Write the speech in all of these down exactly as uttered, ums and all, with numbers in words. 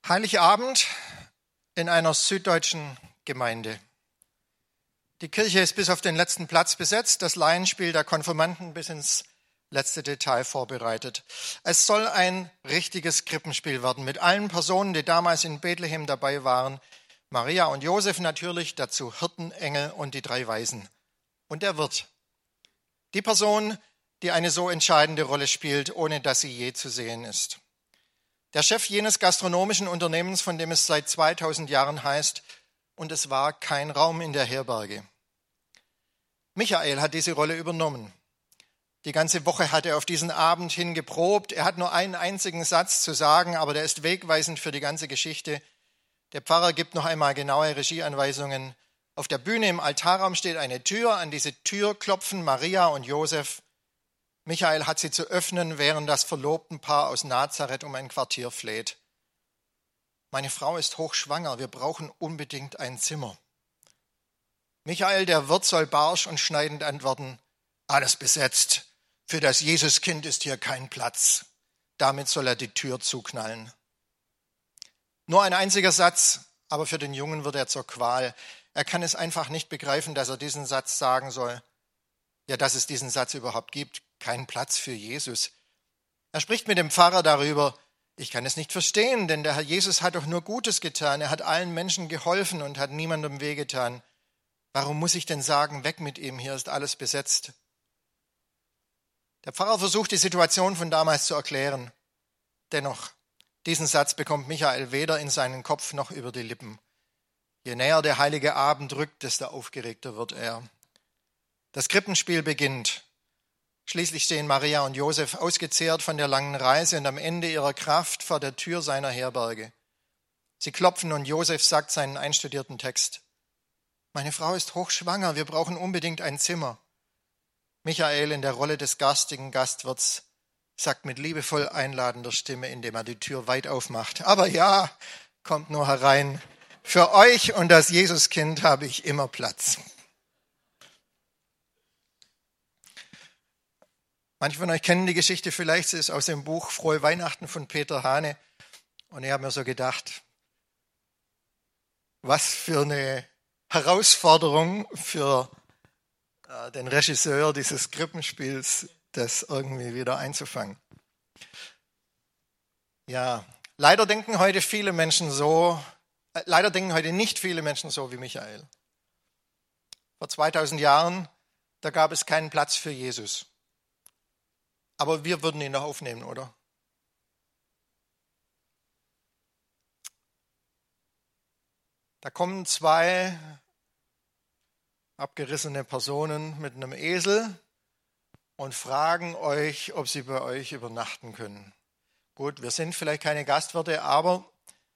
Heiligabend in einer süddeutschen Gemeinde. Die Kirche ist bis auf den letzten Platz besetzt, das Laienspiel der Konfirmanden bis ins letzte Detail vorbereitet. Es soll ein richtiges Krippenspiel werden mit allen Personen, die damals in Bethlehem dabei waren. Maria und Josef natürlich, dazu Hirten, Engel und die drei Weisen. Und der Wirt. Die Person, die eine so entscheidende Rolle spielt, ohne dass sie je zu sehen ist. Der Chef jenes gastronomischen Unternehmens, von dem es seit zweitausend Jahren heißt, und es war kein Raum in der Herberge. Michael hat diese Rolle übernommen. Die ganze Woche hat er auf diesen Abend hin geprobt. Er hat nur einen einzigen Satz zu sagen, aber der ist wegweisend für die ganze Geschichte. Der Pfarrer gibt noch einmal genaue Regieanweisungen. Auf der Bühne im Altarraum steht eine Tür. An diese Tür klopfen Maria und Josef. Michael hat sie zu öffnen, während das Verlobtenpaar aus Nazareth um ein Quartier fleht. Meine Frau ist hochschwanger, wir brauchen unbedingt ein Zimmer. Michael, der Wirt, soll barsch und schneidend antworten, alles besetzt, für das Jesuskind ist hier kein Platz. Damit soll er die Tür zuknallen. Nur ein einziger Satz, aber für den Jungen wird er zur Qual. Er kann es einfach nicht begreifen, dass er diesen Satz sagen soll. Ja, dass es diesen Satz überhaupt gibt, kein Platz für Jesus. Er spricht mit dem Pfarrer darüber, ich kann es nicht verstehen, denn der Herr Jesus hat doch nur Gutes getan. Er hat allen Menschen geholfen und hat niemandem wehgetan. Warum muss ich denn sagen, weg mit ihm, hier ist alles besetzt? Der Pfarrer versucht, die Situation von damals zu erklären. Dennoch, diesen Satz bekommt Michael weder in seinen Kopf noch über die Lippen. Je näher der heilige Abend rückt, desto aufgeregter wird er. Das Krippenspiel beginnt. Schließlich stehen Maria und Josef ausgezehrt von der langen Reise und am Ende ihrer Kraft vor der Tür seiner Herberge. Sie klopfen und Josef sagt seinen einstudierten Text. Meine Frau ist hochschwanger, wir brauchen unbedingt ein Zimmer. Michael in der Rolle des garstigen Gastwirts sagt mit liebevoll einladender Stimme, indem er die Tür weit aufmacht. Aber ja, kommt nur herein. Für euch und das Jesuskind habe ich immer Platz. Manche von euch kennen die Geschichte vielleicht, sie ist aus dem Buch Frohe Weihnachten von Peter Hane. Und ich habe mir so gedacht, was für eine Herausforderung für äh, den Regisseur dieses Krippenspiels, das irgendwie wieder einzufangen. Ja, leider denken heute viele Menschen so, äh, leider denken heute nicht viele Menschen so wie Michael. Vor zweitausend Jahren, da gab es keinen Platz für Jesus. Aber wir würden ihn noch aufnehmen, oder? Da kommen zwei abgerissene Personen mit einem Esel und fragen euch, ob sie bei euch übernachten können. Gut, wir sind vielleicht keine Gastwirte, aber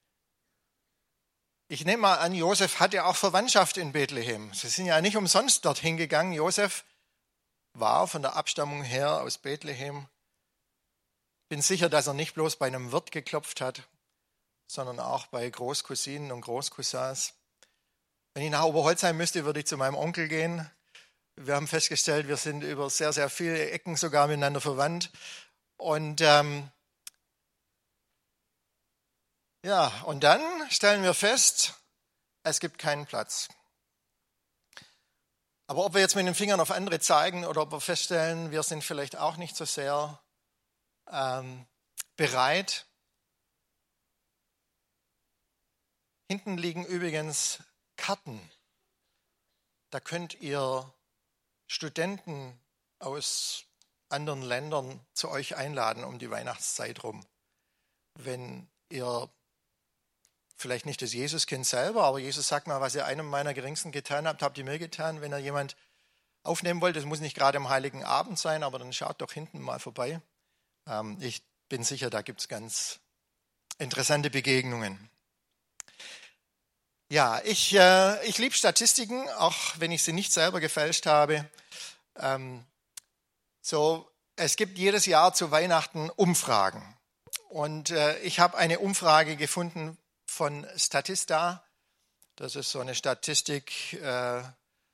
ich nehme mal an, Josef hat ja auch Verwandtschaft in Bethlehem. Sie sind ja nicht umsonst dorthin gegangen. Josef war von der Abstammung her aus Bethlehem. Bin sicher, dass er nicht bloß bei einem Wirt geklopft hat, sondern auch bei Großcousinen und Großcousins. Wenn ich nach Oberholzheim müsste, würde ich zu meinem Onkel gehen. Wir haben festgestellt, wir sind über sehr, sehr viele Ecken sogar miteinander verwandt. Und ähm, ja, und dann stellen wir fest, es gibt keinen Platz. Aber ob wir jetzt mit den Fingern auf andere zeigen oder ob wir feststellen, wir sind vielleicht auch nicht so sehr ähm, bereit. Hinten liegen übrigens Karten. Da könnt ihr Studenten aus anderen Ländern zu euch einladen um die Weihnachtszeit rum. Wenn ihr vielleicht nicht das Jesuskind selber, aber Jesus sagt mal, was ihr einem meiner Geringsten getan habt, habt ihr mir getan. Wenn ihr jemand aufnehmen wollt, das muss nicht gerade am Heiligen Abend sein, aber dann schaut doch hinten mal vorbei. Ähm, ich bin sicher, da gibt es ganz interessante Begegnungen. Ja, ich, äh, ich liebe Statistiken, auch wenn ich sie nicht selber gefälscht habe. Ähm, so, es gibt jedes Jahr zu Weihnachten Umfragen. Und äh, ich habe eine Umfrage gefunden von Statista. Das ist so eine Statistik, äh,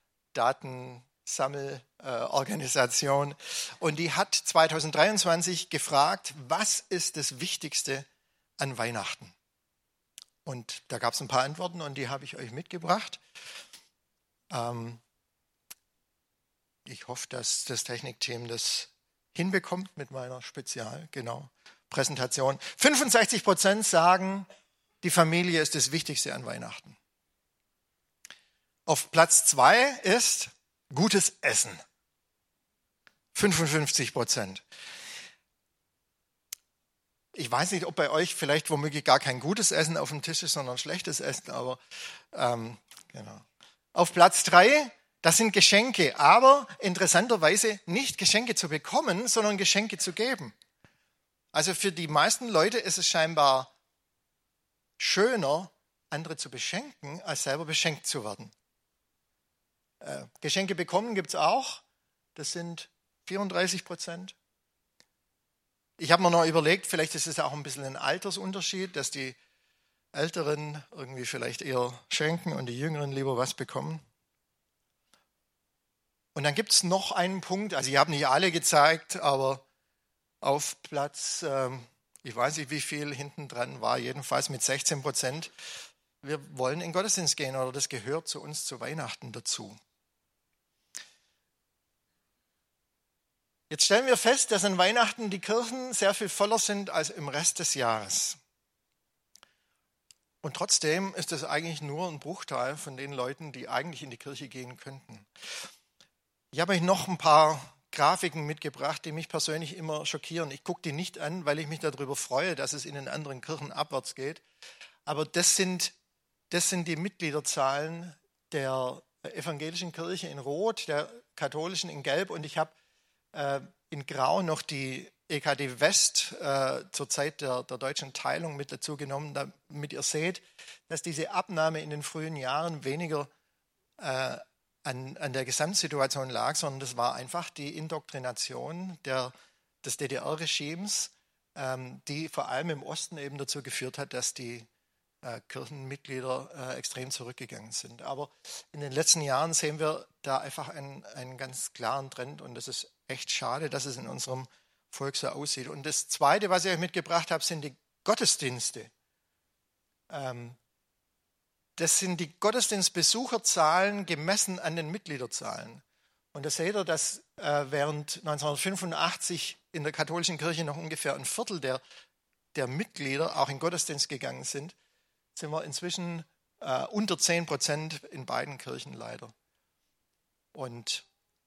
Datensammelorganisation. Äh, Und die hat zweitausenddreiundzwanzig gefragt, was ist das Wichtigste an Weihnachten? Und da gab es ein paar Antworten und die habe ich euch mitgebracht. Ähm, ich hoffe, dass das Technikteam das hinbekommt mit meiner Spezial, genau, Präsentation. fünfundsechzig Prozent sagen, die Familie ist das Wichtigste an Weihnachten. Auf Platz zwei ist gutes Essen. fünfundfünfzig Prozent. Ich weiß nicht, ob bei euch vielleicht womöglich gar kein gutes Essen auf dem Tisch ist, sondern schlechtes Essen, aber ähm, genau. Auf Platz drei, das sind Geschenke, aber interessanterweise nicht Geschenke zu bekommen, sondern Geschenke zu geben. Also für die meisten Leute ist es scheinbar schöner, andere zu beschenken, als selber beschenkt zu werden. Äh, Geschenke bekommen gibt es auch, das sind vierunddreißig Prozent. Ich habe mir noch überlegt, vielleicht ist es auch ein bisschen ein Altersunterschied, dass die Älteren irgendwie vielleicht eher schenken und die Jüngeren lieber was bekommen. Und dann gibt es noch einen Punkt, also ich habe nicht alle gezeigt, aber auf Platz, ähm, ich weiß nicht wie viel hinten dran war, jedenfalls mit sechzehn Prozent, wir wollen in den Gottesdienst gehen oder das gehört zu uns zu Weihnachten dazu. Jetzt stellen wir fest, dass an Weihnachten die Kirchen sehr viel voller sind als im Rest des Jahres. Und trotzdem ist das eigentlich nur ein Bruchteil von den Leuten, die eigentlich in die Kirche gehen könnten. Ich habe euch noch ein paar Grafiken mitgebracht, die mich persönlich immer schockieren. Ich gucke die nicht an, weil ich mich darüber freue, dass es in den anderen Kirchen abwärts geht. Aber das sind, das sind die Mitgliederzahlen der evangelischen Kirche in Rot, der katholischen in Gelb. Und ich habe äh, in Grau noch die E K D West äh, zur Zeit der, der deutschen Teilung mit dazu genommen, damit ihr seht, dass diese Abnahme in den frühen Jahren weniger äh, an, an der Gesamtsituation lag, sondern das war einfach die Indoktrination der, des D D R-Regimes, ähm, die vor allem im Osten eben dazu geführt hat, dass die äh, Kirchenmitglieder äh, extrem zurückgegangen sind. Aber in den letzten Jahren sehen wir da einfach einen, einen ganz klaren Trend und das ist echt schade, dass es in unserem Volk so aussieht. Und das Zweite, was ich euch mitgebracht habe, sind die Gottesdienste. Ähm, Das sind die Gottesdienstbesucherzahlen gemessen an den Mitgliederzahlen. Und da seht ihr, dass äh, während neunzehnhundertfünfundachtzig in der katholischen Kirche noch ungefähr ein Viertel der, der Mitglieder auch in Gottesdienst gegangen sind, sind wir inzwischen äh, unter zehn Prozent in beiden Kirchen leider. Und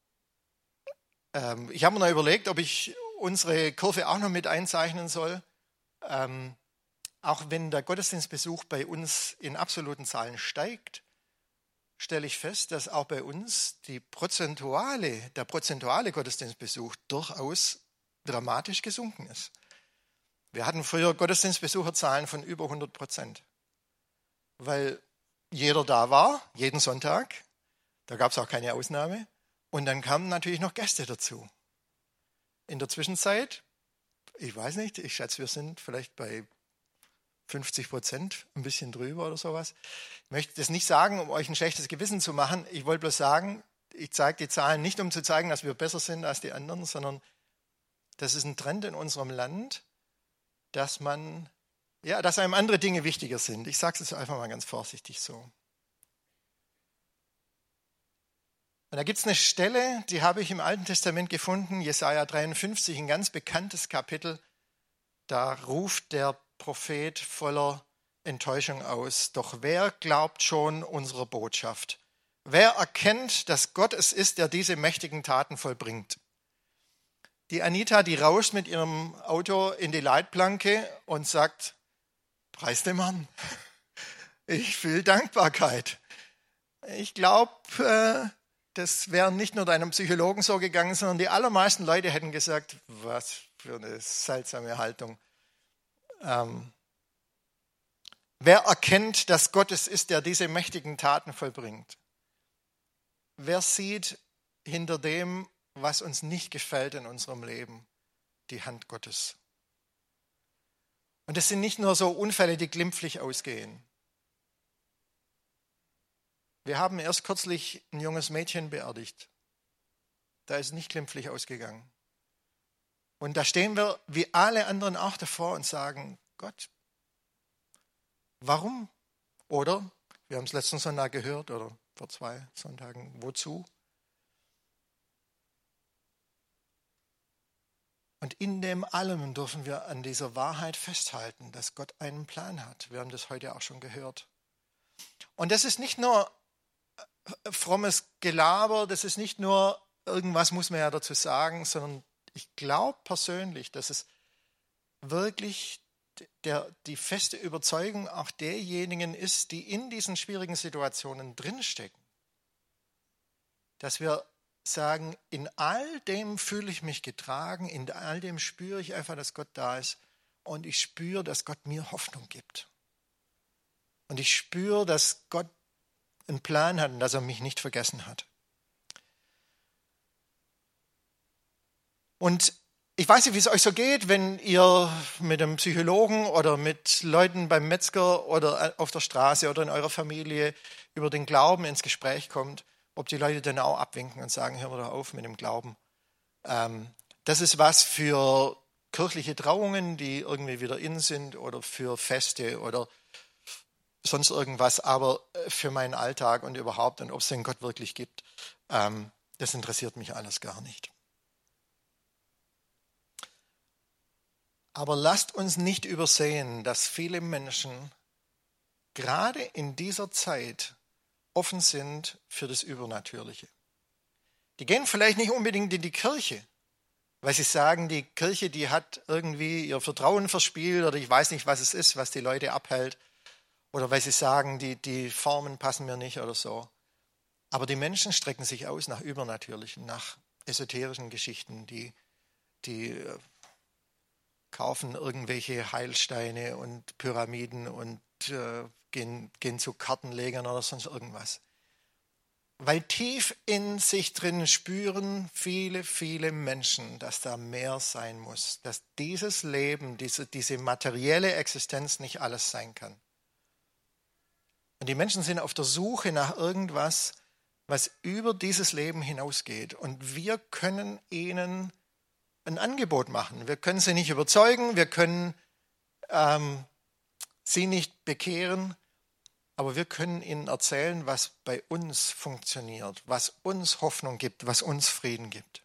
ähm, ich habe mir noch überlegt, ob ich unsere Kurve auch noch mit einzeichnen soll. Ähm, Auch wenn der Gottesdienstbesuch bei uns in absoluten Zahlen steigt, stelle ich fest, dass auch bei uns die prozentuale, der prozentuale Gottesdienstbesuch durchaus dramatisch gesunken ist. Wir hatten früher Gottesdienstbesucherzahlen von über hundert Prozent, weil jeder da war, jeden Sonntag, da gab es auch keine Ausnahme, und dann kamen natürlich noch Gäste dazu. In der Zwischenzeit, ich weiß nicht, ich schätze, wir sind vielleicht bei fünfzig Prozent, ein bisschen drüber oder sowas. Ich möchte das nicht sagen, um euch ein schlechtes Gewissen zu machen. Ich wollte bloß sagen, ich zeige die Zahlen nicht, um zu zeigen, dass wir besser sind als die anderen, sondern das ist ein Trend in unserem Land, dass man, ja, dass einem andere Dinge wichtiger sind. Ich sage es einfach mal ganz vorsichtig so. Und da gibt es eine Stelle, die habe ich im Alten Testament gefunden, Jesaja dreiundfünfzig, ein ganz bekanntes Kapitel. Da ruft der Prophet voller Enttäuschung aus. Doch wer glaubt schon unserer Botschaft? Wer erkennt, dass Gott es ist, der diese mächtigen Taten vollbringt? Die Anita, die rauscht mit ihrem Auto in die Leitplanke und sagt, preis dem Herrn. Ich fühle Dankbarkeit. Ich glaube, äh, das wäre nicht nur deinem Psychologen so gegangen, sondern die allermeisten Leute hätten gesagt, was für eine seltsame Haltung. Ähm, wer erkennt, dass Gott es ist, der diese mächtigen Taten vollbringt? Wer sieht hinter dem, was uns nicht gefällt in unserem Leben, die Hand Gottes? Und es sind nicht nur so Unfälle, die glimpflich ausgehen. Wir haben erst kürzlich ein junges Mädchen beerdigt. Da ist nicht glimpflich ausgegangen. Und da stehen wir wie alle anderen auch davor und sagen, Gott, Warum? Oder, wir haben es letzten Sonntag gehört, oder vor zwei Sonntagen, wozu? Und in dem allem dürfen wir an dieser Wahrheit festhalten, dass Gott einen Plan hat. Wir haben das heute auch schon gehört. Und das ist nicht nur frommes Gelaber, das ist nicht nur irgendwas muss man ja dazu sagen, sondern ich glaube persönlich, dass es wirklich der, die feste Überzeugung auch derjenigen ist, die in diesen schwierigen Situationen drinstecken. Dass wir sagen, in all dem fühle ich mich getragen, in all dem spüre ich einfach, dass Gott da ist und ich spüre, dass Gott mir Hoffnung gibt. Und ich spüre, dass Gott einen Plan hat und dass er mich nicht vergessen hat. Und ich weiß nicht, wie es euch so geht, wenn ihr mit einem Psychologen oder mit Leuten beim Metzger oder auf der Straße oder in eurer Familie über den Glauben ins Gespräch kommt, ob die Leute dann auch abwinken und sagen, hör mal doch auf mit dem Glauben. Ähm, das ist was für kirchliche Trauungen, die irgendwie wieder in sind oder für Feste oder sonst irgendwas, aber für meinen Alltag und überhaupt und ob es den Gott wirklich gibt, ähm, das interessiert mich alles gar nicht. Aber lasst uns nicht übersehen, dass viele Menschen gerade in dieser Zeit offen sind für das Übernatürliche. Die gehen vielleicht nicht unbedingt in die Kirche, weil sie sagen, die Kirche, die hat irgendwie ihr Vertrauen verspielt oder ich weiß nicht, was es ist, was die Leute abhält. Oder weil sie sagen, die, die Formen passen mir nicht oder so. Aber die Menschen strecken sich aus nach Übernatürlichen, nach esoterischen Geschichten, die, die kaufen irgendwelche Heilsteine und Pyramiden und äh, gehen, gehen zu Kartenlegern oder sonst irgendwas. Weil tief in sich drin spüren viele, viele Menschen, dass da mehr sein muss, dass dieses Leben, diese, diese materielle Existenz nicht alles sein kann. Und die Menschen sind auf der Suche nach irgendwas, was über dieses Leben hinausgeht. Und wir können ihnen ein Angebot machen. Wir können sie nicht überzeugen, wir können ähm, sie nicht bekehren, aber wir können ihnen erzählen, was bei uns funktioniert, was uns Hoffnung gibt, was uns Frieden gibt.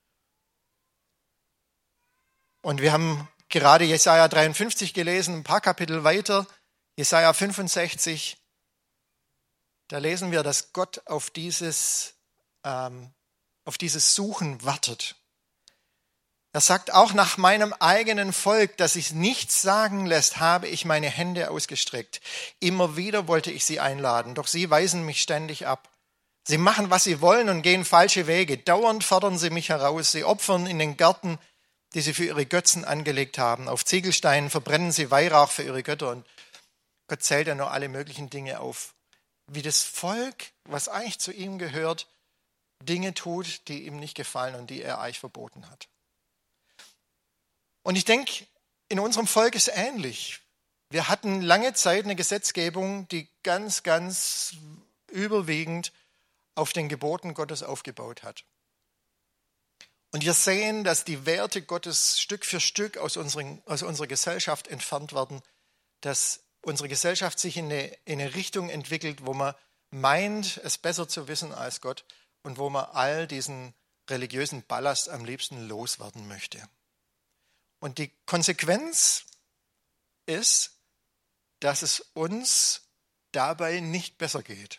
Und wir haben gerade Jesaja dreiundfünfzig gelesen, ein paar Kapitel weiter, Jesaja fünfundsechzig, da lesen wir, dass Gott auf dieses, ähm, auf dieses Suchen wartet. Er sagt, auch nach meinem eigenen Volk, das sich nichts sagen lässt, habe ich meine Hände ausgestreckt. Immer wieder wollte ich sie einladen, doch sie weisen mich ständig ab. Sie machen, was sie wollen und gehen falsche Wege. Dauernd fordern sie mich heraus. Sie opfern in den Gärten, die sie für ihre Götzen angelegt haben. Auf Ziegelsteinen verbrennen sie Weihrauch für ihre Götter. Und Gott zählt ja noch alle möglichen Dinge auf. Wie das Volk, was eigentlich zu ihm gehört, Dinge tut, die ihm nicht gefallen und die er eigentlich verboten hat. Und ich denke, in unserem Volk ist es ähnlich. Wir hatten lange Zeit eine Gesetzgebung, die ganz, ganz überwiegend auf den Geboten Gottes aufgebaut hat. Und wir sehen, dass die Werte Gottes Stück für Stück aus, unseren, aus unserer Gesellschaft entfernt werden, dass unsere Gesellschaft sich in eine, in eine Richtung entwickelt, wo man meint, es besser zu wissen als Gott und wo man all diesen religiösen Ballast am liebsten loswerden möchte. Und die Konsequenz ist, dass es uns dabei nicht besser geht.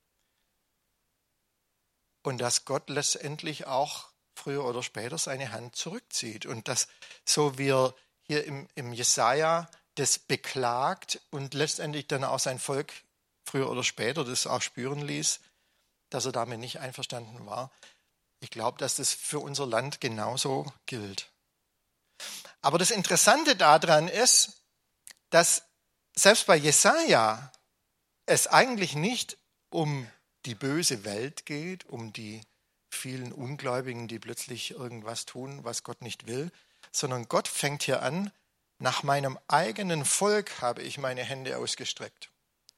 Und dass Gott letztendlich auch früher oder später seine Hand zurückzieht. Und dass, so wie er hier im, im Jesaja das beklagt und letztendlich dann auch sein Volk früher oder später das auch spüren ließ, dass er damit nicht einverstanden war. Ich glaube, dass das für unser Land genauso gilt. Aber das Interessante daran ist, dass selbst bei Jesaja es eigentlich nicht um die böse Welt geht, um die vielen Ungläubigen, die plötzlich irgendwas tun, was Gott nicht will, sondern Gott fängt hier an, nach meinem eigenen Volk habe ich meine Hände ausgestreckt.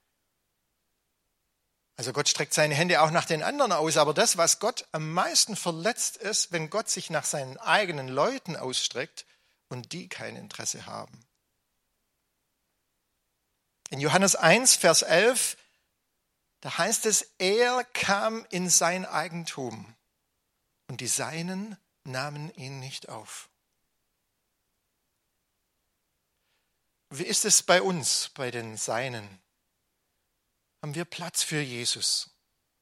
Also Gott streckt seine Hände auch nach den anderen aus, aber das, was Gott am meisten verletzt ist, wenn Gott sich nach seinen eigenen Leuten ausstreckt und die kein Interesse haben. In Johannes eins, Vers elf, da heißt es, er kam in sein Eigentum und die Seinen nahmen ihn nicht auf. Wie ist es bei uns, bei den Seinen? Haben wir Platz für Jesus?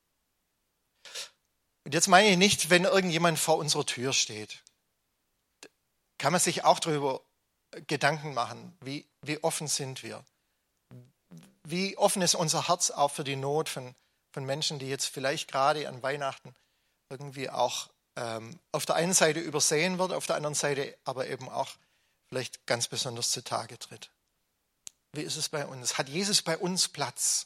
Und jetzt meine ich nicht, wenn irgendjemand vor unserer Tür steht. Kann man sich auch darüber Gedanken machen, wie, wie offen sind wir? Wie offen ist unser Herz auch für die Not von, von Menschen, die jetzt vielleicht gerade an Weihnachten irgendwie auch ähm, auf der einen Seite übersehen wird, auf der anderen Seite aber eben auch vielleicht ganz besonders zutage tritt. Wie ist es bei uns? Hat Jesus bei uns Platz?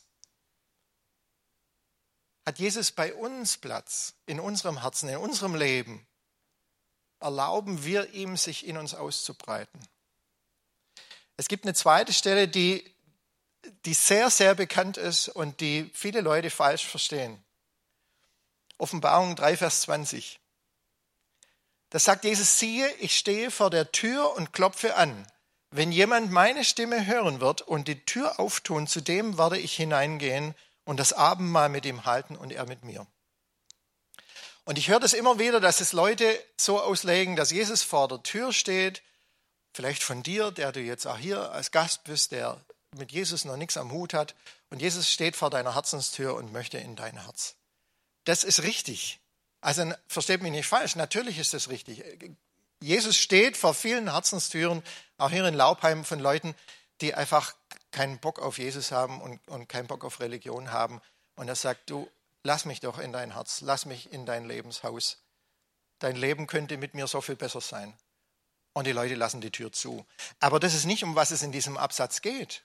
Hat Jesus bei uns Platz in unserem Herzen, in unserem Leben? Erlauben wir ihm, sich in uns auszubreiten? Es gibt eine zweite Stelle, die, die sehr, sehr bekannt ist und die viele Leute falsch verstehen. Offenbarung drei, Vers zwanzig. Da sagt Jesus, siehe, ich stehe vor der Tür und klopfe an. Wenn jemand meine Stimme hören wird und die Tür auftun, zu dem werde ich hineingehen und das Abendmahl mit ihm halten und er mit mir. Und ich höre das immer wieder, dass es Leute so auslegen, dass Jesus vor der Tür steht, vielleicht von dir, der du jetzt auch hier als Gast bist, der mit Jesus noch nichts am Hut hat, und Jesus steht vor deiner Herzenstür und möchte in dein Herz. Das ist richtig. Also versteht mich nicht falsch, natürlich ist das richtig. Jesus steht vor vielen Herzenstüren, auch hier in Laubheim, von Leuten, die einfach keinen Bock auf Jesus haben und, und keinen Bock auf Religion haben. Und er sagt, du, lass mich doch in dein Herz, lass mich in dein Lebenshaus. Dein Leben könnte mit mir so viel besser sein. Und die Leute lassen die Tür zu. Aber das ist nicht, um was es in diesem Absatz geht.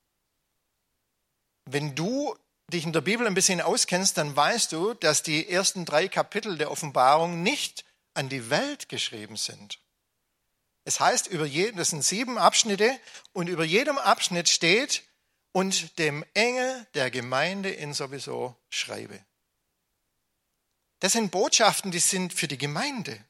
Wenn du dich in der Bibel ein bisschen auskennst, dann weißt du, dass die ersten drei Kapitel der Offenbarung nicht an die Welt geschrieben sind. Es heißt, über jeden, das sind sieben Abschnitte, und über jedem Abschnitt steht, und dem Engel der Gemeinde in sowieso schreibe. Das sind Botschaften, die sind für die Gemeinde.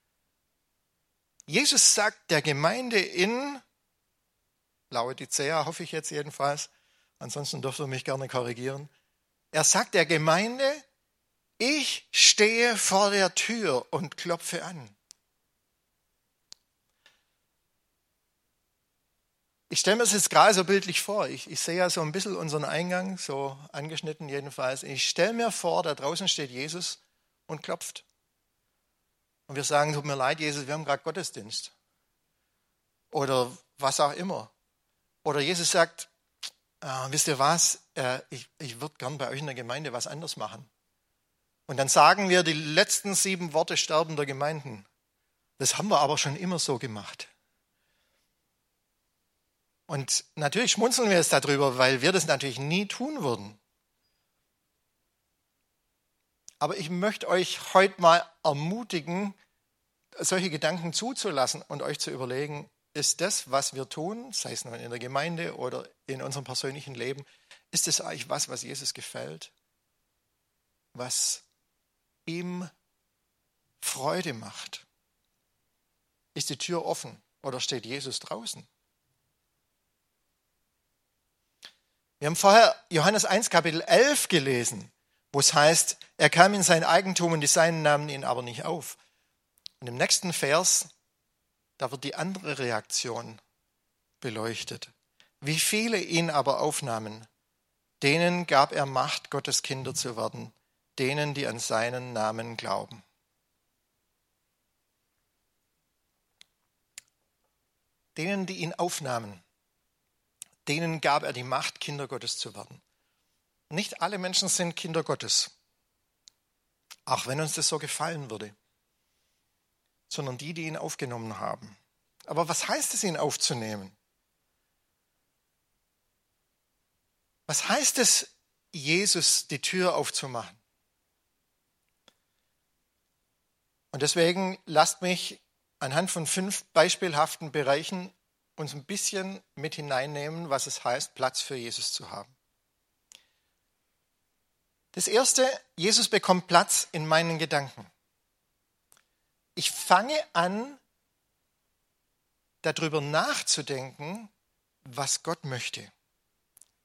Jesus sagt der Gemeinde in Laodicea, hoffe ich jetzt jedenfalls, ansonsten dürft ihr mich gerne korrigieren. Er sagt der Gemeinde, ich stehe vor der Tür und klopfe an. Ich stelle mir das jetzt gerade so bildlich vor. Ich, ich sehe ja so ein bisschen unseren Eingang, so angeschnitten jedenfalls. Ich stelle mir vor, da draußen steht Jesus und klopft. Und wir sagen, tut mir leid, Jesus, wir haben gerade Gottesdienst. Oder was auch immer. Oder Jesus sagt, äh, wisst ihr was, äh, ich, ich würde gern bei euch in der Gemeinde was anderes machen. Und dann sagen wir die letzten sieben Worte sterbender Gemeinden. Das haben wir aber schon immer so gemacht. Und natürlich schmunzeln wir jetzt darüber, weil wir das natürlich nie tun würden. Aber ich möchte euch heute mal ermutigen, solche Gedanken zuzulassen und euch zu überlegen, ist das, was wir tun, sei es nun in der Gemeinde oder in unserem persönlichen Leben, ist das eigentlich was, was Jesus gefällt? Was ihm Freude macht? Ist die Tür offen oder steht Jesus draußen? Wir haben vorher Johannes eins, Kapitel elf gelesen, wo es heißt, er kam in sein Eigentum und die Seinen nahmen ihn aber nicht auf. Und im nächsten Vers, da wird die andere Reaktion beleuchtet. Wie viele ihn aber aufnahmen, denen gab er Macht, Gottes Kinder zu werden, denen, die an seinen Namen glauben. Denen, die ihn aufnahmen, denen gab er die Macht, Kinder Gottes zu werden. Nicht alle Menschen sind Kinder Gottes, auch wenn uns das so gefallen würde, sondern die, die ihn aufgenommen haben. Aber was heißt es, ihn aufzunehmen? Was heißt es, Jesus die Tür aufzumachen? Und deswegen lasst mich anhand von fünf beispielhaften Bereichen uns ein bisschen mit hineinnehmen, was es heißt, Platz für Jesus zu haben. Das Erste, Jesus bekommt Platz in meinen Gedanken. Ich fange an, darüber nachzudenken, was Gott möchte.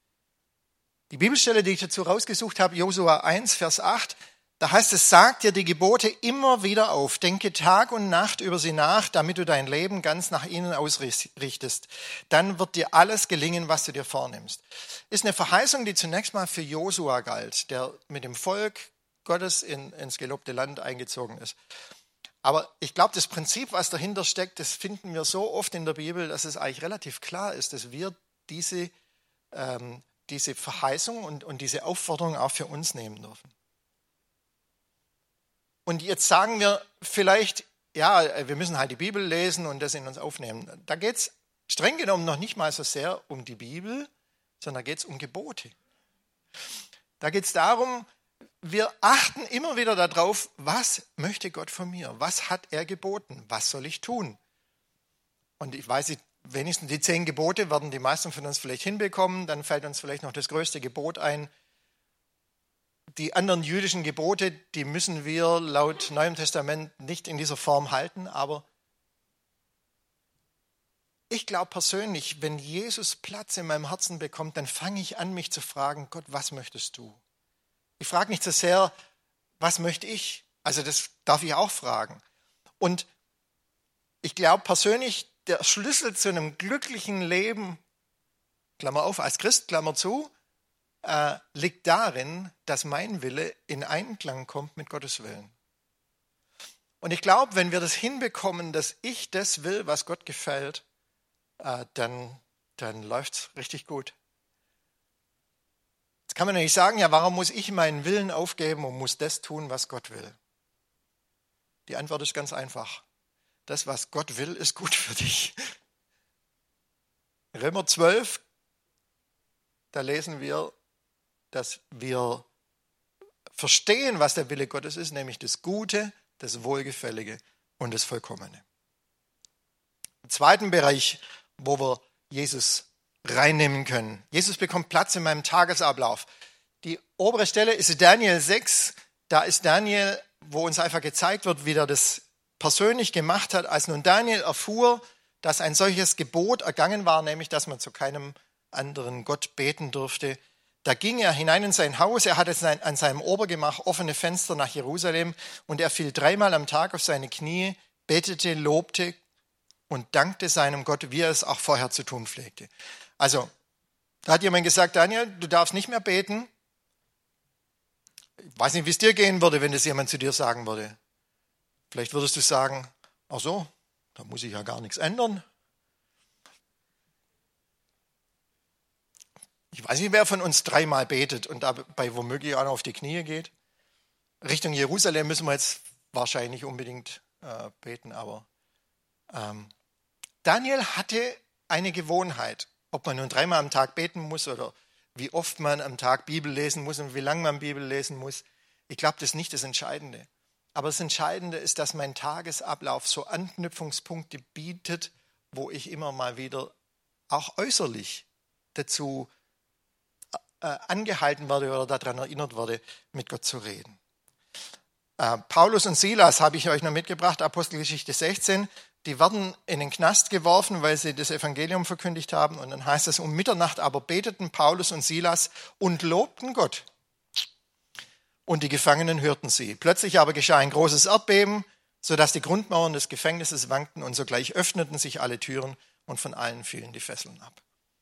Die Bibelstelle, die ich dazu rausgesucht habe, Josua eins, Vers acht, da heißt es, sag dir die Gebote immer wieder auf, denke Tag und Nacht über sie nach, damit du dein Leben ganz nach ihnen ausrichtest. Dann wird dir alles gelingen, was du dir vornimmst. Ist eine Verheißung, die zunächst mal für Josua galt, der mit dem Volk Gottes in, ins gelobte Land eingezogen ist. Aber ich glaube, das Prinzip, was dahinter steckt, das finden wir so oft in der Bibel, dass es eigentlich relativ klar ist, dass wir diese, ähm, diese Verheißung und, und diese Aufforderung auch für uns nehmen dürfen. Und jetzt sagen wir vielleicht, ja, wir müssen halt die Bibel lesen und das in uns aufnehmen. Da geht es streng genommen noch nicht mal so sehr um die Bibel, sondern da geht es um Gebote. Da geht es darum, wir achten immer wieder darauf, was möchte Gott von mir? Was hat er geboten? Was soll ich tun? Und ich weiß nicht, wenigstens die zehn Gebote werden die meisten von uns vielleicht hinbekommen. Dann fällt uns vielleicht noch das größte Gebot ein. Die anderen jüdischen Gebote, die müssen wir laut Neuem Testament nicht in dieser Form halten. Aber ich glaube persönlich, wenn Jesus Platz in meinem Herzen bekommt, dann fange ich an, mich zu fragen, Gott, was möchtest du? Ich frage nicht so sehr, was möchte ich? Also das darf ich auch fragen. Und ich glaube persönlich, der Schlüssel zu einem glücklichen Leben, Klammer auf, als Christ, Klammer zu, äh, liegt darin, dass mein Wille in Einklang kommt mit Gottes Willen. Und ich glaube, wenn wir das hinbekommen, dass ich das will, was Gott gefällt, äh, dann, dann läuft es richtig gut. Jetzt kann man natürlich sagen, ja, warum muss ich meinen Willen aufgeben und muss das tun, was Gott will? Die Antwort ist ganz einfach. Das, was Gott will, ist gut für dich. Römer zwölf, da lesen wir, dass wir verstehen, was der Wille Gottes ist, nämlich das Gute, das Wohlgefällige und das Vollkommene. Im zweiten Bereich, wo wir Jesus reinnehmen können. Jesus bekommt Platz in meinem Tagesablauf. Die obere Stelle ist Daniel sechs. Da ist Daniel, wo uns einfach gezeigt wird, wie er das persönlich gemacht hat, als nun Daniel erfuhr, dass ein solches Gebot ergangen war, nämlich, dass man zu keinem anderen Gott beten durfte. Da ging er hinein in sein Haus, er hatte an seinem Obergemach offene Fenster nach Jerusalem und er fiel dreimal am Tag auf seine Knie, betete, lobte und dankte seinem Gott, wie er es auch vorher zu tun pflegte. Also, da hat jemand gesagt, Daniel, du darfst nicht mehr beten. Ich weiß nicht, wie es dir gehen würde, wenn das jemand zu dir sagen würde. Vielleicht würdest du sagen, ach so, da muss ich ja gar nichts ändern. Ich weiß nicht, wer von uns dreimal betet und dabei womöglich auch noch auf die Knie geht. Richtung Jerusalem müssen wir jetzt wahrscheinlich nicht unbedingt äh, beten, aber ähm, Daniel hatte eine Gewohnheit, ob man nun dreimal am Tag beten muss oder wie oft man am Tag Bibel lesen muss und wie lange man Bibel lesen muss. Ich glaube, das ist nicht das Entscheidende. Aber das Entscheidende ist, dass mein Tagesablauf so Anknüpfungspunkte bietet, wo ich immer mal wieder auch äußerlich dazu äh, angehalten werde oder daran erinnert werde, mit Gott zu reden. Äh, Paulus und Silas habe ich euch noch mitgebracht, Apostelgeschichte sechzehn. Die werden in den Knast geworfen, weil sie das Evangelium verkündigt haben. Und dann heißt es, um Mitternacht aber beteten Paulus und Silas und lobten Gott. Und die Gefangenen hörten sie. Plötzlich aber geschah ein großes Erdbeben, sodass die Grundmauern des Gefängnisses wankten und sogleich öffneten sich alle Türen und von allen fielen die Fesseln ab.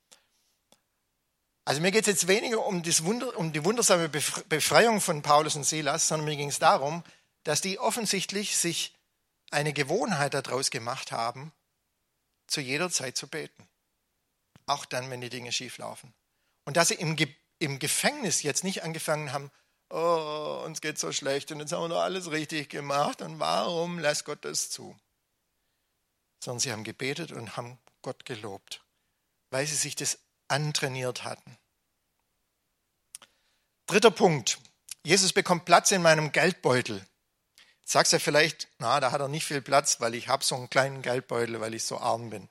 Also mir geht es jetzt weniger um, das Wunder, um die wundersame Befreiung von Paulus und Silas, sondern mir ging es darum, dass die offensichtlich sich eine Gewohnheit daraus gemacht haben, zu jeder Zeit zu beten. Auch dann, wenn die Dinge schief laufen. Und dass sie im, Ge- im Gefängnis jetzt nicht angefangen haben, oh, uns geht so schlecht und jetzt haben wir doch alles richtig gemacht und warum lässt Gott das zu? Sondern sie haben gebetet und haben Gott gelobt, weil sie sich das antrainiert hatten. Dritter Punkt. Jesus bekommt Platz in meinem Geldbeutel. Jetzt sagst du vielleicht, na, da hat er nicht viel Platz, weil ich habe so einen kleinen Geldbeutel, weil ich so arm bin.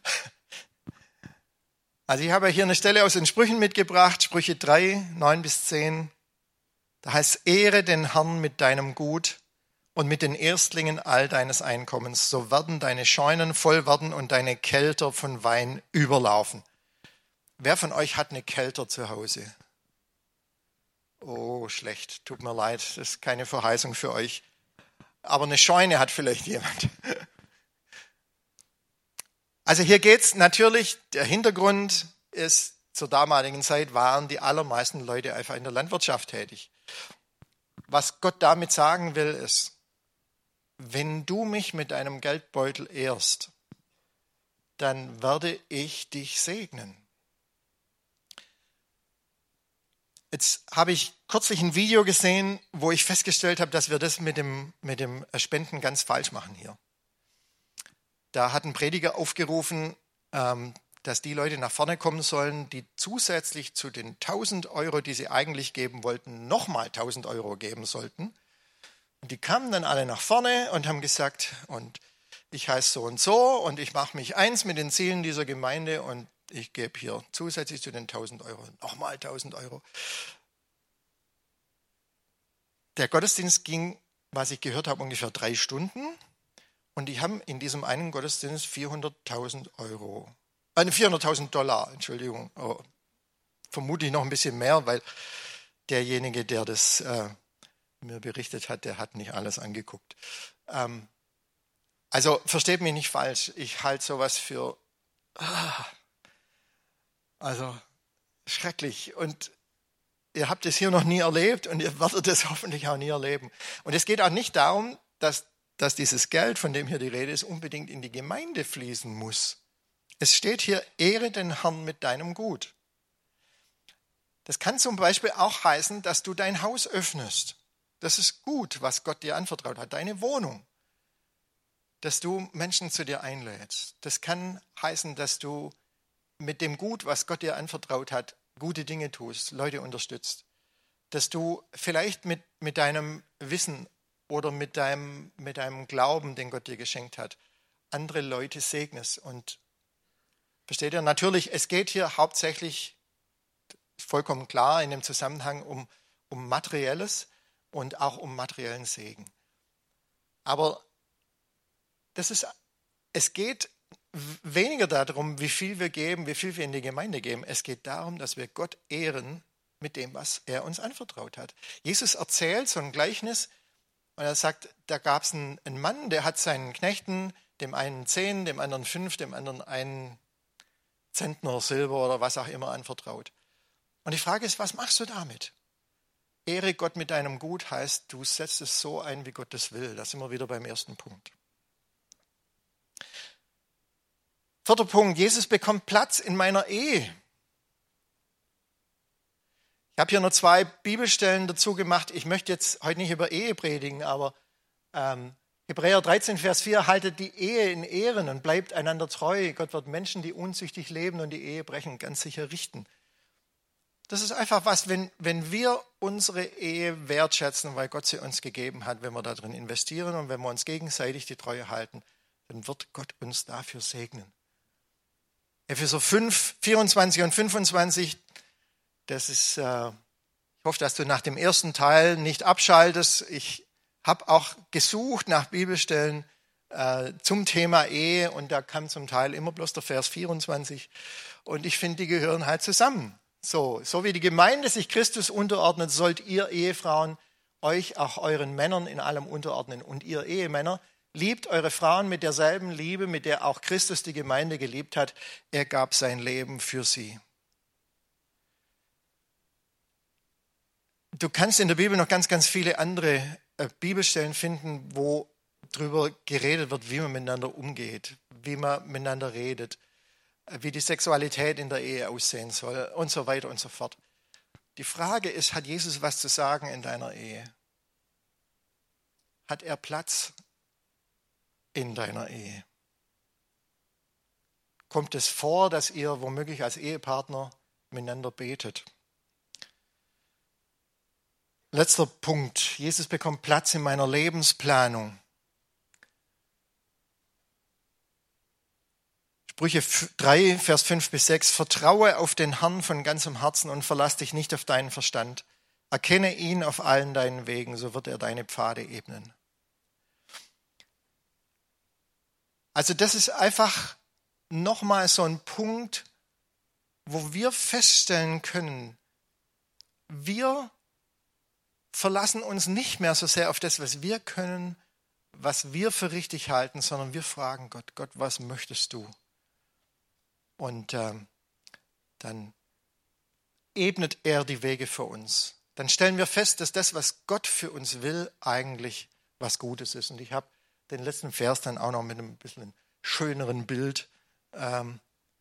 Also ich habe hier eine Stelle aus den Sprüchen mitgebracht, Sprüche drei, neun bis zehn. Da heißt, ehre den Herrn mit deinem Gut und mit den Erstlingen all deines Einkommens. So werden deine Scheunen voll werden und deine Kelter von Wein überlaufen. Wer von euch hat eine Kelter zu Hause? Oh, schlecht, tut mir leid, das ist keine Verheißung für euch. Aber eine Scheune hat vielleicht jemand. Also hier geht es natürlich, der Hintergrund ist, zur damaligen Zeit waren die allermeisten Leute einfach in der Landwirtschaft tätig. Was Gott damit sagen will, ist, wenn du mich mit deinem Geldbeutel ehrst, dann werde ich dich segnen. Jetzt habe ich kürzlich ein Video gesehen, wo ich festgestellt habe, dass wir das mit dem, mit dem Spenden ganz falsch machen hier. Da hat ein Prediger aufgerufen, dass die Leute nach vorne kommen sollen, die zusätzlich zu den tausend Euro, die sie eigentlich geben wollten, nochmal tausend Euro geben sollten. Und die kamen dann alle nach vorne und haben gesagt, und ich heiße so und so und ich mache mich eins mit den Zielen dieser Gemeinde und ich gebe hier zusätzlich zu den tausend Euro nochmal tausend Euro. Der Gottesdienst ging, was ich gehört habe, ungefähr drei Stunden. Und die haben in diesem einen Gottesdienst vierhunderttausend Euro, äh, vierhunderttausend Dollar, Entschuldigung, oh, vermutlich noch ein bisschen mehr, weil derjenige, der das äh, mir berichtet hat, der hat nicht alles angeguckt. Ähm, also versteht mich nicht falsch, ich halte sowas für ah, also schrecklich. Und ihr habt es hier noch nie erlebt und ihr werdet es hoffentlich auch nie erleben. Und es geht auch nicht darum, dass dass dieses Geld, von dem hier die Rede ist, unbedingt in die Gemeinde fließen muss. Es steht hier, ehre den Herrn mit deinem Gut. Das kann zum Beispiel auch heißen, dass du dein Haus öffnest. Das ist gut, was Gott dir anvertraut hat, deine Wohnung. Dass du Menschen zu dir einlädst. Das kann heißen, dass du mit dem Gut, was Gott dir anvertraut hat, gute Dinge tust, Leute unterstützt. Dass du vielleicht mit, mit deinem Wissen oder mit deinem, mit deinem Glauben, den Gott dir geschenkt hat, andere Leute segnest. Und versteht ihr, natürlich, es geht hier hauptsächlich, vollkommen klar in dem Zusammenhang, um, um Materielles und auch um materiellen Segen. Aber das ist, es geht weniger darum, wie viel wir geben, wie viel wir in die Gemeinde geben. Es geht darum, dass wir Gott ehren mit dem, was er uns anvertraut hat. Jesus erzählt so ein Gleichnis, und er sagt, da gab es einen, einen Mann, der hat seinen Knechten, dem einen zehn, dem anderen fünf, dem anderen einen Zentner Silber oder was auch immer anvertraut. Und die Frage ist, was machst du damit? Ehre Gott mit deinem Gut heißt, du setzt es so ein, wie Gott es will. Da sind wir wieder beim ersten Punkt. Vierter Punkt, Jesus bekommt Platz in meiner Ehe. Ich habe hier nur zwei Bibelstellen dazu gemacht. Ich möchte jetzt heute nicht über Ehe predigen, aber ähm, Hebräer dreizehn, Vers vier, haltet die Ehe in Ehren und bleibt einander treu. Gott wird Menschen, die unzüchtig leben und die Ehe brechen, ganz sicher richten. Das ist einfach was, wenn, wenn wir unsere Ehe wertschätzen, weil Gott sie uns gegeben hat, wenn wir darin investieren und wenn wir uns gegenseitig die Treue halten, dann wird Gott uns dafür segnen. Epheser fünf, vierundzwanzig und fünfundzwanzig, das ist, äh, ich hoffe, dass du nach dem ersten Teil nicht abschaltest. Ich habe auch gesucht nach Bibelstellen äh, zum Thema Ehe und da kam zum Teil immer bloß der Vers vierundzwanzig und ich finde, die gehören halt zusammen. So, so wie die Gemeinde sich Christus unterordnet, sollt ihr Ehefrauen euch auch euren Männern in allem unterordnen. Und ihr Ehemänner, liebt eure Frauen mit derselben Liebe, mit der auch Christus die Gemeinde geliebt hat. Er gab sein Leben für sie. Du kannst in der Bibel noch ganz, ganz viele andere äh, Bibelstellen finden, wo darüber geredet wird, wie man miteinander umgeht, wie man miteinander redet, äh, wie die Sexualität in der Ehe aussehen soll und so weiter und so fort. Die Frage ist, hat Jesus was zu sagen in deiner Ehe? Hat er Platz in deiner Ehe? Kommt es vor, dass ihr womöglich als Ehepartner miteinander betet? Letzter Punkt. Jesus bekommt Platz in meiner Lebensplanung. Sprüche drei, Vers fünf bis sechs. Vertraue auf den Herrn von ganzem Herzen und verlass dich nicht auf deinen Verstand. Erkenne ihn auf allen deinen Wegen, so wird er deine Pfade ebnen. Also das ist einfach nochmal so ein Punkt, wo wir feststellen können, wir verlassen uns nicht mehr so sehr auf das, was wir können, was wir für richtig halten, sondern wir fragen Gott, Gott, was möchtest du? Und ähm, dann ebnet er die Wege für uns. Dann stellen wir fest, dass das, was Gott für uns will, eigentlich was Gutes ist. Und ich habe den letzten Vers dann auch noch mit einem bisschen schöneren Bild. Ähm,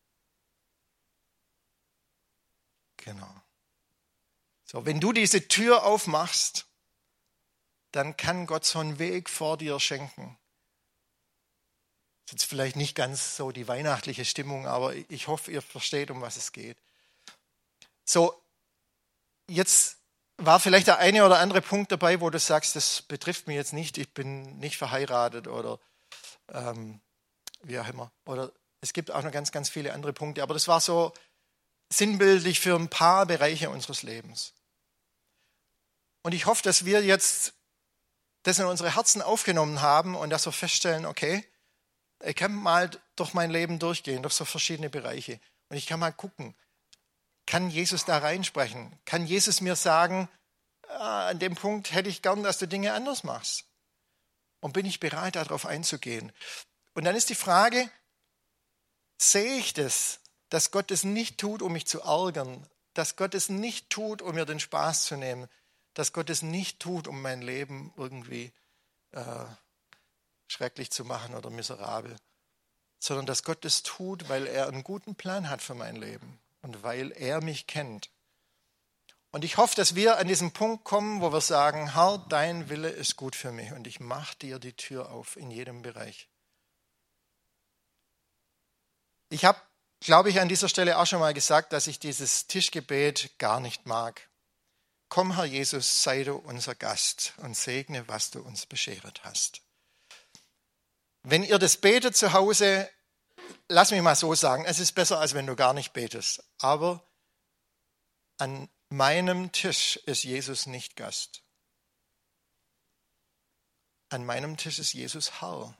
genau. So, wenn du diese Tür aufmachst, dann kann Gott so einen Weg vor dir schenken. Das ist jetzt vielleicht nicht ganz so die weihnachtliche Stimmung, aber ich hoffe, ihr versteht, um was es geht. So, jetzt war vielleicht der eine oder andere Punkt dabei, wo du sagst, das betrifft mich jetzt nicht, ich bin nicht verheiratet oder ähm, wie auch immer. Oder es gibt auch noch ganz, ganz viele andere Punkte, aber das war so sinnbildlich für ein paar Bereiche unseres Lebens. Und ich hoffe, dass wir jetzt das in unsere Herzen aufgenommen haben und dass wir feststellen, okay, ich kann mal durch mein Leben durchgehen, durch so verschiedene Bereiche. Und ich kann mal gucken, kann Jesus da reinsprechen? Kann Jesus mir sagen, ah, an dem Punkt hätte ich gern, dass du Dinge anders machst? Und bin ich bereit, darauf einzugehen? Und dann ist die Frage, sehe ich das, dass Gott es nicht tut, um mich zu ärgern, dass Gott es nicht tut, um mir den Spaß zu nehmen, dass Gott es nicht tut, um mein Leben irgendwie äh, schrecklich zu machen oder miserabel, sondern dass Gott es tut, weil er einen guten Plan hat für mein Leben und weil er mich kennt. Und ich hoffe, dass wir an diesen Punkt kommen, wo wir sagen, Herr, dein Wille ist gut für mich und ich mache dir die Tür auf in jedem Bereich. Ich habe, glaube ich, an dieser Stelle auch schon mal gesagt, dass ich dieses Tischgebet gar nicht mag. Komm, Herr Jesus, sei du unser Gast und segne, was du uns beschert hast. Wenn ihr das betet zu Hause, lass mich mal so sagen, es ist besser, als wenn du gar nicht betest. Aber an meinem Tisch ist Jesus nicht Gast. An meinem Tisch ist Jesus Herr.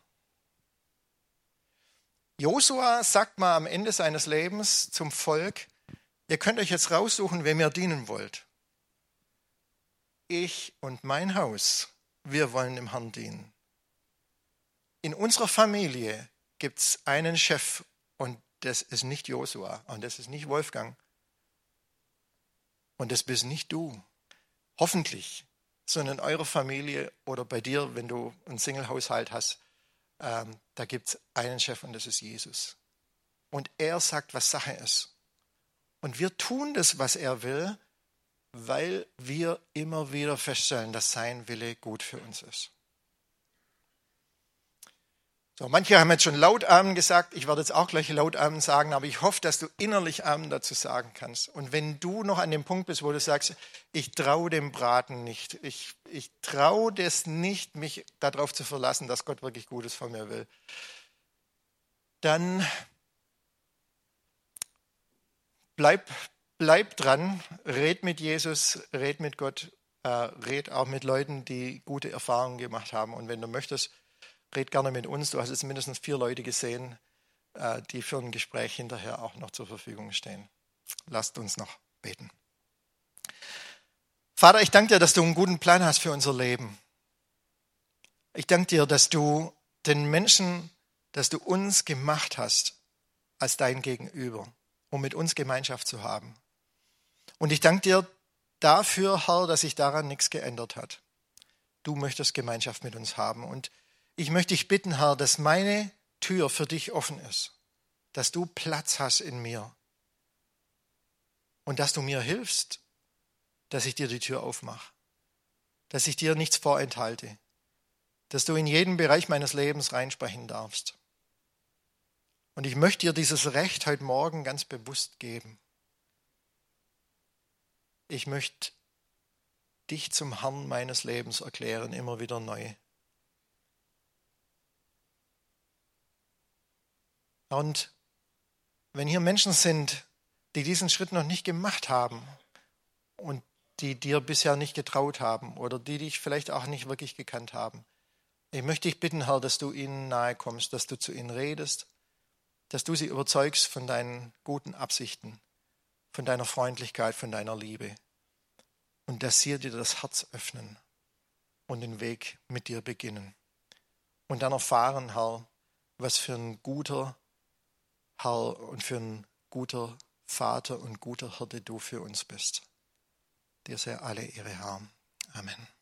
Josua sagt mal am Ende seines Lebens zum Volk, ihr könnt euch jetzt raussuchen, wem ihr dienen wollt. Ich und mein Haus, wir wollen dem Herrn dienen. In unserer Familie gibt es einen Chef und das ist nicht Josua und das ist nicht Wolfgang und das bist nicht du. Hoffentlich, sondern in eurer Familie oder bei dir, wenn du einen Single-Haushalt hast, ähm, da gibt es einen Chef und das ist Jesus. Und er sagt, was Sache ist. Und wir tun das, was er will, weil wir immer wieder feststellen, dass sein Wille gut für uns ist. So, manche haben jetzt schon laut Amen gesagt, ich werde jetzt auch gleich laut Amen sagen, aber ich hoffe, dass du innerlich Amen dazu sagen kannst. Und wenn du noch an dem Punkt bist, wo du sagst, ich traue dem Braten nicht, ich, ich traue das nicht, mich darauf zu verlassen, dass Gott wirklich Gutes von mir will, dann bleib, bleib dran, red mit Jesus, red mit Gott, äh, red auch mit Leuten, die gute Erfahrungen gemacht haben. Und wenn du möchtest, red gerne mit uns. Du hast jetzt mindestens vier Leute gesehen, die für ein Gespräch hinterher auch noch zur Verfügung stehen. Lasst uns noch beten. Vater, ich danke dir, dass du einen guten Plan hast für unser Leben. Ich danke dir, dass du den Menschen, dass du uns gemacht hast als dein Gegenüber, um mit uns Gemeinschaft zu haben. Und ich danke dir dafür, Herr, dass sich daran nichts geändert hat. Du möchtest Gemeinschaft mit uns haben und ich möchte dich bitten, Herr, dass meine Tür für dich offen ist, dass du Platz hast in mir und dass du mir hilfst, dass ich dir die Tür aufmache, dass ich dir nichts vorenthalte, dass du in jeden Bereich meines Lebens reinsprechen darfst. Und ich möchte dir dieses Recht heute Morgen ganz bewusst geben. Ich möchte dich zum Herrn meines Lebens erklären, immer wieder neu. Und wenn hier Menschen sind, die diesen Schritt noch nicht gemacht haben und die dir bisher nicht getraut haben oder die dich vielleicht auch nicht wirklich gekannt haben, ich möchte dich bitten, Herr, dass du ihnen nahe kommst, dass du zu ihnen redest, dass du sie überzeugst von deinen guten Absichten, von deiner Freundlichkeit, von deiner Liebe und dass sie dir das Herz öffnen und den Weg mit dir beginnen. Und dann erfahren, Herr, was für ein guter Herr und für ein guter Vater und guter Hirte du für uns bist. Dir sei alle Ehre, Herr. Amen.